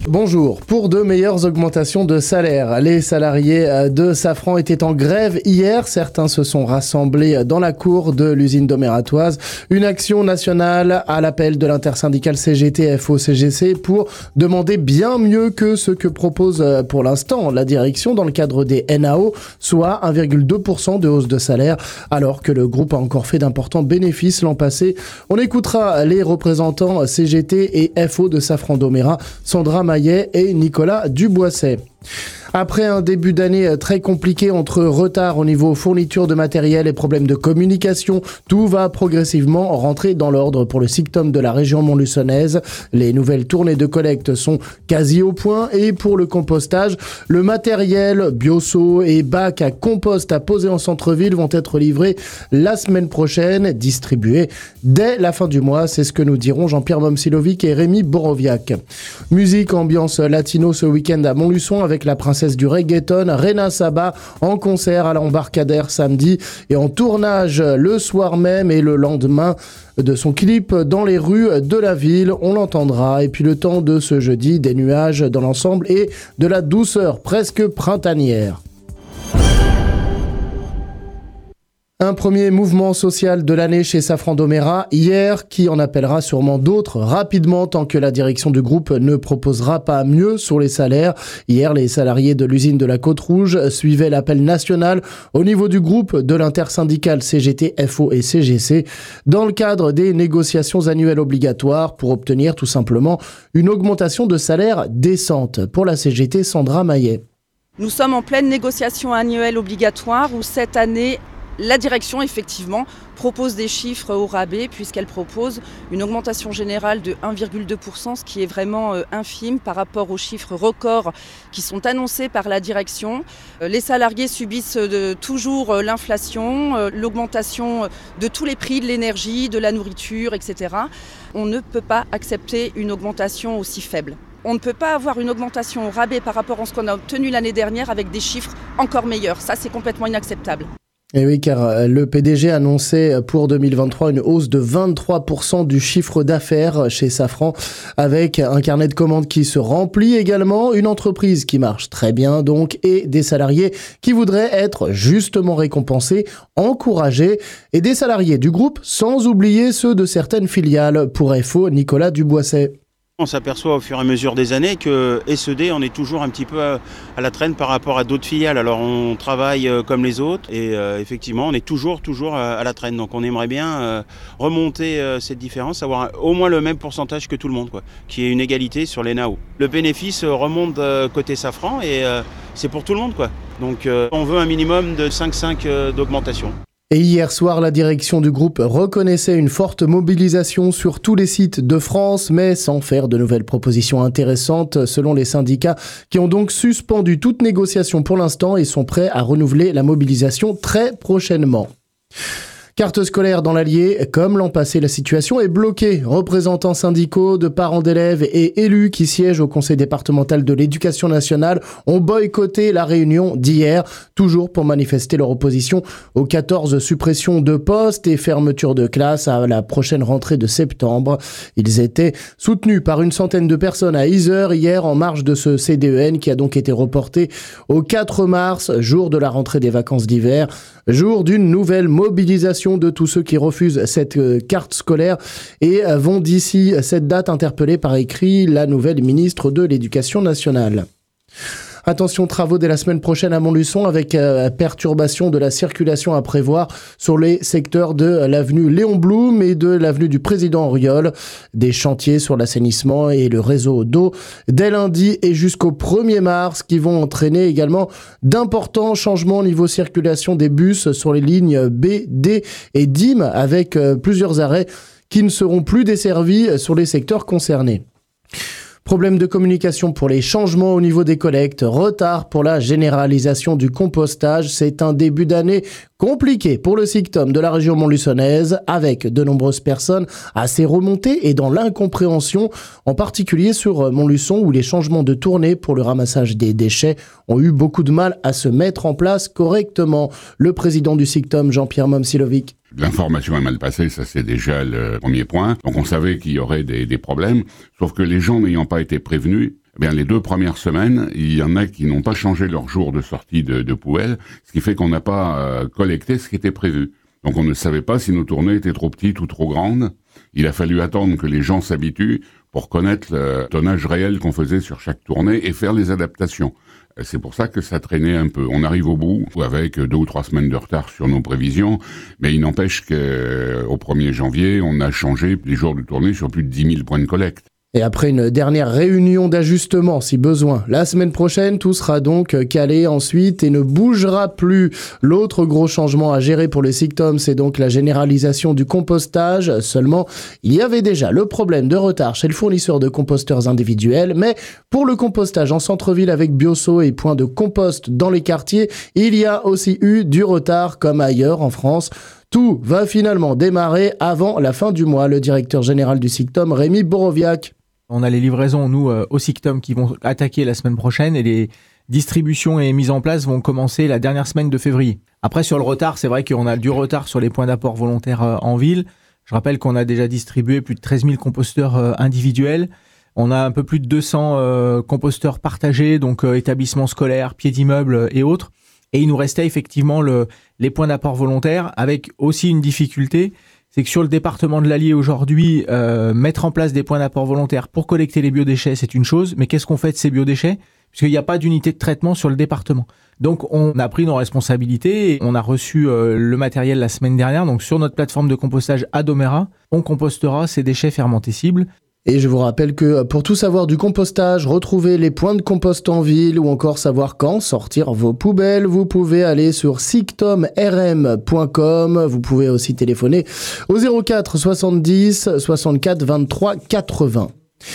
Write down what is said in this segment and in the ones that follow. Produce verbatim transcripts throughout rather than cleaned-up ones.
Bonjour. Pour de meilleures augmentations de salaire, les salariés de Safran étaient en grève hier. Certains se sont rassemblés dans la cour de l'usine d'Omeratoise. Une action nationale à l'appel de l'intersyndicale C G T F O C G C pour demander bien mieux que ce que propose pour l'instant la direction dans le cadre des N A O, soit un virgule deux pour cent de hausse de salaire, alors que le groupe a encore fait d'importants bénéfices l'an passé. On écoutera les représentants C G T et F O de Safran d'Omera, Sandra Maillet et Nicolas Duboisset. Après un début d'année très compliqué entre retard au niveau fourniture de matériel et problèmes de communication, tout va progressivement rentrer dans l'ordre pour le SICTOM de la région montluçonnaise. Les nouvelles tournées de collecte sont quasi au point et pour le compostage, le matériel, bioseau et bac à compost à poser en centre-ville vont être livrés la semaine prochaine, distribués dès la fin du mois. C'est ce que nous diront Jean-Pierre Momsilovic et Rémi Boroviac. Musique, ambiance latino ce week-end à Montluçon avec la princesse du reggaeton, Rena Saba, en concert à l'Embarcadère samedi et en tournage le soir même et le lendemain de son clip dans les rues de la ville. On l'entendra. Et puis le temps de ce jeudi, des nuages dans l'ensemble et de la douceur presque printanière. Un premier mouvement social de l'année chez Safran d'Omera hier, qui en appellera sûrement d'autres rapidement tant que la direction du groupe ne proposera pas mieux sur les salaires. Hier, les salariés de l'usine de la Côte-Rouge suivaient l'appel national au niveau du groupe de l'intersyndicale C G T F O et C G C dans le cadre des négociations annuelles obligatoires pour obtenir tout simplement une augmentation de salaire décente. Pour la C G T, Sandra Maillet. Nous sommes en pleine négociation annuelle obligatoire où cette année, la direction, effectivement, propose des chiffres au rabais puisqu'elle propose une augmentation générale de un virgule deux pour cent, ce qui est vraiment euh, infime par rapport aux chiffres records qui sont annoncés par la direction. Euh, les salariés subissent de, toujours euh, l'inflation, euh, l'augmentation de tous les prix de l'énergie, de la nourriture, et cetera. On ne peut pas accepter une augmentation aussi faible. On ne peut pas avoir une augmentation au rabais par rapport à ce qu'on a obtenu l'année dernière avec des chiffres encore meilleurs. Ça, c'est complètement inacceptable. Et oui, car le P D G annonçait pour deux mille vingt-trois une hausse de vingt-trois pour cent du chiffre d'affaires chez Safran, avec un carnet de commandes qui se remplit également, une entreprise qui marche très bien donc, et des salariés qui voudraient être justement récompensés, encouragés, et des salariés du groupe, sans oublier ceux de certaines filiales. Pour F O, Nicolas Duboisset. On s'aperçoit au fur et à mesure des années que S E D, on est toujours un petit peu à, à la traîne par rapport à d'autres filiales. Alors on travaille euh, comme les autres et euh, effectivement on est toujours toujours à, à la traîne. Donc on aimerait bien euh, remonter euh, cette différence, avoir au moins le même pourcentage que tout le monde, quoi, qui est une égalité sur les N A O. Le bénéfice remonte euh, côté Safran et euh, c'est pour tout le monde, quoi. Donc euh, on veut un minimum de cinq virgule cinq euh, d'augmentation. Et hier soir, la direction du groupe reconnaissait une forte mobilisation sur tous les sites de France, mais sans faire de nouvelles propositions intéressantes selon les syndicats qui ont donc suspendu toute négociation pour l'instant et sont prêts à renouveler la mobilisation très prochainement. Carte scolaire dans l'Allier, comme l'an passé, la situation est bloquée. Représentants syndicaux, de parents d'élèves et élus qui siègent au conseil départemental de l'éducation nationale ont boycotté la réunion d'hier, toujours pour manifester leur opposition aux quatorze suppressions de postes et fermetures de classes à la prochaine rentrée de septembre. Ils étaient soutenus par une centaine de personnes à Yzeure hier en marge de ce C D E N qui a donc été reporté au quatre mars, jour de la rentrée des vacances d'hiver, jour d'une nouvelle mobilisation de tous ceux qui refusent cette carte scolaire et vont d'ici cette date interpeller par écrit la nouvelle ministre de l'Éducation nationale. Attention, travaux dès la semaine prochaine à Montluçon avec euh, perturbation de la circulation à prévoir sur les secteurs de l'avenue Léon Blum et de l'avenue du Président Auriol. Des chantiers sur l'assainissement et le réseau d'eau dès lundi et jusqu'au premier mars qui vont entraîner également d'importants changements au niveau circulation des bus sur les lignes B, D et D I M avec euh, plusieurs arrêts qui ne seront plus desservis sur les secteurs concernés. Problème de communication pour les changements au niveau des collectes, retard pour la généralisation du compostage. C'est un début d'année compliqué pour le SICTOM de la région montluçonnaise, avec de nombreuses personnes assez remontées et dans l'incompréhension, en particulier sur Montluçon où les changements de tournée pour le ramassage des déchets ont eu beaucoup de mal à se mettre en place correctement. Le président du SICTOM, Jean-Pierre Momsilovic. L'information est mal passée, ça c'est déjà le premier point. Donc on savait qu'il y aurait des, des problèmes, sauf que les gens n'ayant pas été prévenus, Eh bien, les deux premières semaines, il y en a qui n'ont pas changé leur jour de sortie de, de poubelle, ce qui fait qu'on n'a pas euh, collecté ce qui était prévu. Donc on ne savait pas si nos tournées étaient trop petites ou trop grandes. Il a fallu attendre que les gens s'habituent pour connaître le tonnage réel qu'on faisait sur chaque tournée et faire les adaptations. C'est pour ça que ça traînait un peu. On arrive au bout avec deux ou trois semaines de retard sur nos prévisions, mais il n'empêche qu'au premier janvier, on a changé les jours de tournée sur plus de dix mille points de collecte. Et après une dernière réunion d'ajustement, si besoin, la semaine prochaine, tout sera donc calé ensuite et ne bougera plus. L'autre gros changement à gérer pour le SICTOM, c'est donc la généralisation du compostage. Seulement, il y avait déjà le problème de retard chez le fournisseur de composteurs individuels, mais pour le compostage en centre-ville avec Bioso et points de compost dans les quartiers, il y a aussi eu du retard comme ailleurs en France. Tout va finalement démarrer avant la fin du mois. Le directeur général du SICTOM, Rémi Boroviac. On a les livraisons, nous, euh, au SICTOM qui vont attaquer la semaine prochaine et les distributions et mises en place vont commencer la dernière semaine de février. Après, sur le retard, c'est vrai qu'on a du retard sur les points d'apport volontaires euh, en ville. Je rappelle qu'on a déjà distribué plus de treize mille composteurs euh, individuels. On a un peu plus de deux cents euh, composteurs partagés, donc euh, établissements scolaires, pieds d'immeubles et autres. Et il nous restait effectivement le, les points d'apport volontaires avec aussi une difficulté. C'est que sur le département de l'Allier aujourd'hui, euh, mettre en place des points d'apport volontaires pour collecter les biodéchets, c'est une chose, mais qu'est-ce qu'on fait de ces biodéchets ? Puisqu'il n'y a pas d'unité de traitement sur le département. Donc on a pris nos responsabilités et on a reçu euh, le matériel la semaine dernière. Donc sur notre plateforme de compostage Adomera, on compostera ces déchets fermentescibles. Et je vous rappelle que pour tout savoir du compostage, retrouver les points de compost en ville ou encore savoir quand sortir vos poubelles, vous pouvez aller sur sictom r m point com. Vous pouvez aussi téléphoner au zéro quatre soixante-dix soixante-quatre vingt-trois quatre-vingts.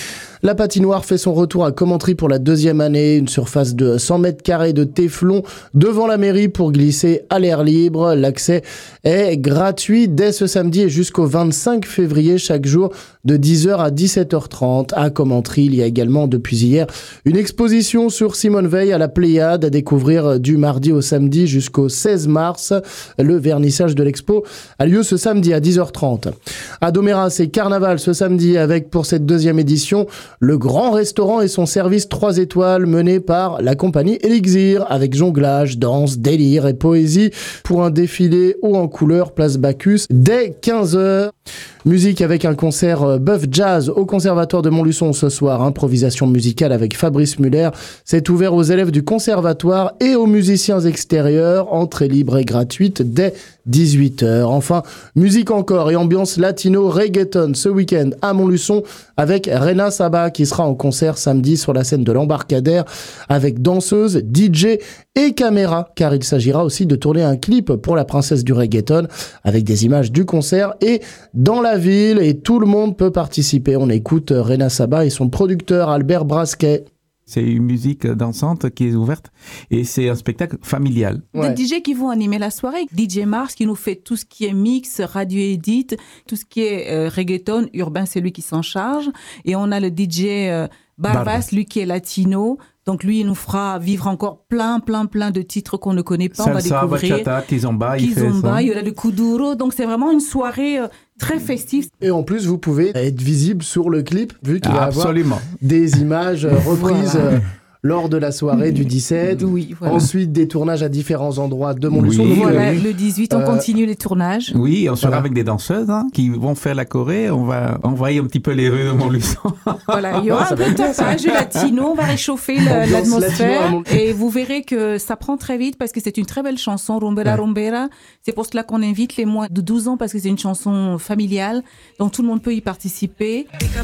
La patinoire fait son retour à Commentry pour la deuxième année. Une surface de cent mètres carrés de téflon devant la mairie pour glisser à l'air libre. L'accès est gratuit dès ce samedi et jusqu'au vingt-cinq février chaque jour de dix heures à dix-sept heures trente. À Commentry, il y a également depuis hier une exposition sur Simone Veil à la Pléiade à découvrir du mardi au samedi jusqu'au seize mars. Le vernissage de l'expo a lieu ce samedi à dix heures trente. À Domérat, c'est carnaval ce samedi avec pour cette deuxième édition le grand restaurant et son service trois étoiles mené par la compagnie Elixir avec jonglage, danse, délire et poésie pour un défilé haut en couleur place Bacchus dès quinze heures. Musique avec un concert Buff Jazz au Conservatoire de Montluçon ce soir. Improvisation musicale avec Fabrice Muller. C'est ouvert aux élèves du conservatoire et aux musiciens extérieurs. Entrée libre et gratuite dès dix-huit heures. Enfin, musique encore et ambiance latino reggaeton ce week-end à Montluçon avec Rena Saba qui sera en concert samedi sur la scène de l'Embarcadère avec danseuse, D J et caméra, car il s'agira aussi de tourner un clip pour la princesse du reggaeton avec des images du concert et dans la ville et tout le monde peut participer. On écoute Rena Saba et son producteur Albert Brasquet. C'est une musique dansante qui est ouverte et c'est un spectacle familial. Ouais. Des D J qui vont animer la soirée. D J Mars qui nous fait tout ce qui est mix, radio edit, tout ce qui est euh, reggaeton, urbain, c'est lui qui s'en charge. Et on a le D J euh, Barbas, Barbas, lui qui est latino. Donc lui, il nous fera vivre encore plein, plein, plein de titres qu'on ne connaît pas. Salsa, on va découvrir. bachata, kizomba, il kizomba, fait ça. Il y aura le kuduro. Donc c'est vraiment une soirée euh, très festive. Et en plus, vous pouvez être visible sur le clip, vu qu'il va y avoir des images reprises voilà. euh, lors de la soirée du dix-sept. Oui, voilà. Ensuite, des tournages à différents endroits de Montluçon. Oui, voilà, le dix-huit, on euh, continue les tournages. Oui, on sera voilà. avec des danseuses hein, qui vont faire la choré. On va envoyer un petit peu les rues de Montluçon. Voilà, il y aura ah, un peu de tapage latino. On va réchauffer le, l'atmosphère. Latino, et vous verrez que ça prend très vite parce que c'est une très belle chanson, Rumbera ouais. Rumbera. C'est pour cela qu'on invite les moins de douze ans parce que c'est une chanson familiale. Donc tout le monde peut y participer.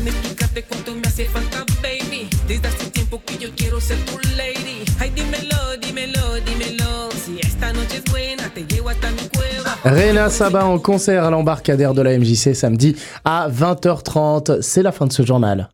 Desde hace tiempo que yo quiero ser tu lady. Ay, dímelo, dímelo, dímelo. Si esta noche es buena, te llevo hasta mi cueva. Rena Saba en concert à l'Embarcadère de la M J C samedi à vingt heures trente. C'est la fin de ce journal.